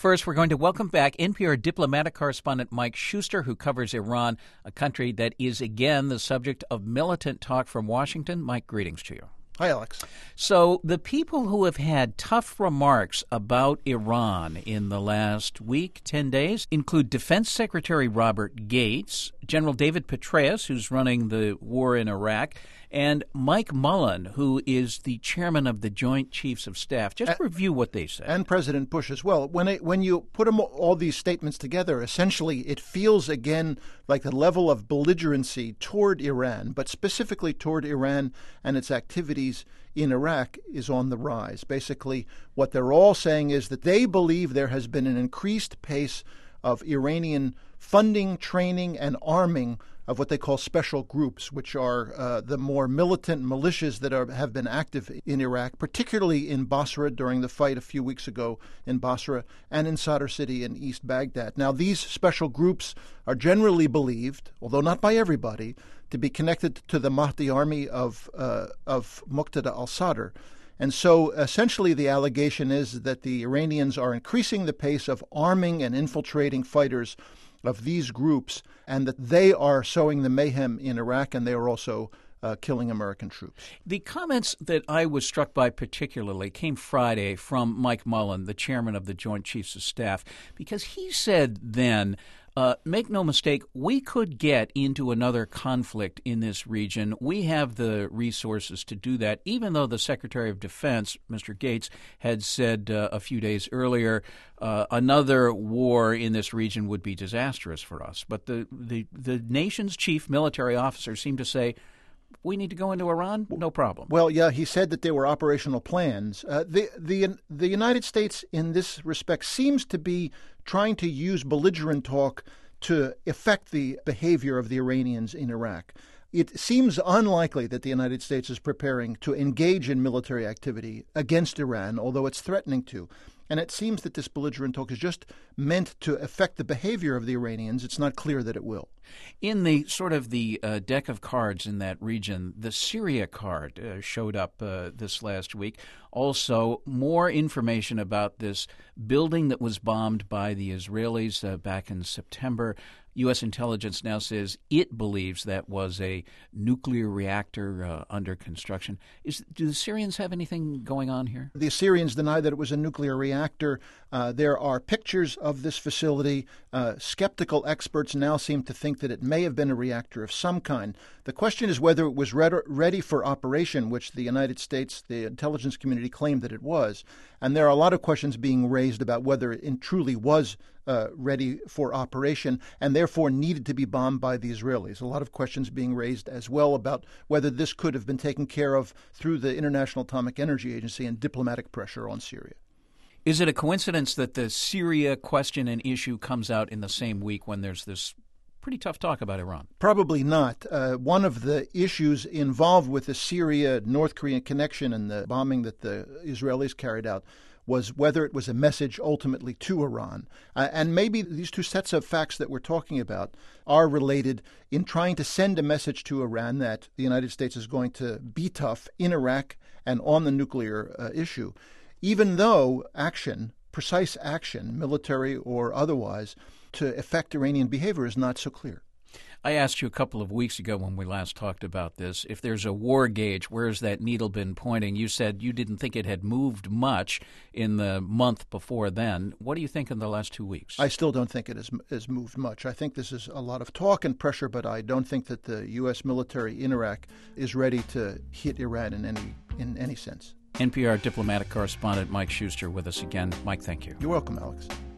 First, we're going to welcome back NPR diplomatic correspondent Mike Schuster, who covers Iran, a country that is again the subject of militant talk from Washington. Mike, greetings to you. Hi, Alex. So the people who have had tough remarks about Iran in the last week, 10 days, include Defense Secretary Robert Gates, General David Petraeus, who's running the war in Iraq, and Mike Mullen, who is the chairman of the Joint Chiefs of Staff. Just review what they said. And President Bush as well. When you put all these statements together, essentially it feels again like the level of belligerency toward Iran, but specifically toward Iran and its activities in Iraq, is on the rise. Basically, what they're all saying is that they believe there has been an increased pace of Iranian funding, training, and arming of what they call special groups, which are the more militant militias that have been active in Iraq, particularly in Basra during the fight a few weeks ago in Basra, and in Sadr City in East Baghdad. Now, these special groups are generally believed, although not by everybody, to be connected to the Mahdi army of Muqtada al-Sadr. And so essentially the allegation is that the Iranians are increasing the pace of arming and infiltrating fighters of these groups, and that they are sowing the mayhem in Iraq, and they are also killing American troops. The comments that I was struck by particularly came Friday from Mike Mullen, the chairman of the Joint Chiefs of Staff, because he said then, make no mistake, we could get into another conflict in this region. We have the resources to do that, even though the Secretary of Defense, Mr. Gates, had said a few days earlier another war in this region would be disastrous for us. But the nation's chief military officer seemed to say, we need to go into Iran? No problem. Well, yeah, he said that there were operational plans. The United States, in this respect, seems to be trying to use belligerent talk to affect the behavior of the Iranians in Iraq. It seems unlikely that the United States is preparing to engage in military activity against Iran, although it's threatening to. And it seems that this belligerent talk is just meant to affect the behavior of the Iranians. It's not clear that it will. In the sort of the deck of cards in that region, the Syria card showed up this last week. Also, more information about this building that was bombed by the Israelis back in September. U.S. intelligence now says it believes that was a nuclear reactor under construction. Do the Syrians have anything going on here? The Syrians deny that it was a nuclear reactor. There are pictures of this facility. Skeptical experts now seem to think that it may have been a reactor of some kind. The question is whether it was ready for operation, which the United States, the intelligence community, claimed that it was. And there are a lot of questions being raised about whether it truly was ready for operation and therefore needed to be bombed by the Israelis. A lot of questions being raised as well about whether this could have been taken care of through the International Atomic Energy Agency and diplomatic pressure on Syria. Is it a coincidence that the Syria question and issue comes out in the same week when there's this pretty tough talk about Iran? Probably not. One of the issues involved with the Syria-North Korean connection and the bombing that the Israelis carried out was whether it was a message ultimately to Iran. And maybe these two sets of facts that we're talking about are related in trying to send a message to Iran that the United States is going to be tough in Iraq and on the nuclear issue, even though precise action, military or otherwise, to affect Iranian behavior is not so clear. I asked you a couple of weeks ago when we last talked about this, if there's a war gauge, where's that needle been pointing? You said you didn't think it had moved much in the month before then. What do you think in the last 2 weeks? I still don't think it has moved much. I think this is a lot of talk and pressure, but I don't think that the U.S. military in Iraq is ready to hit Iran in any sense. NPR diplomatic correspondent Mike Schuster with us again. Mike, thank you. You're welcome, Alex.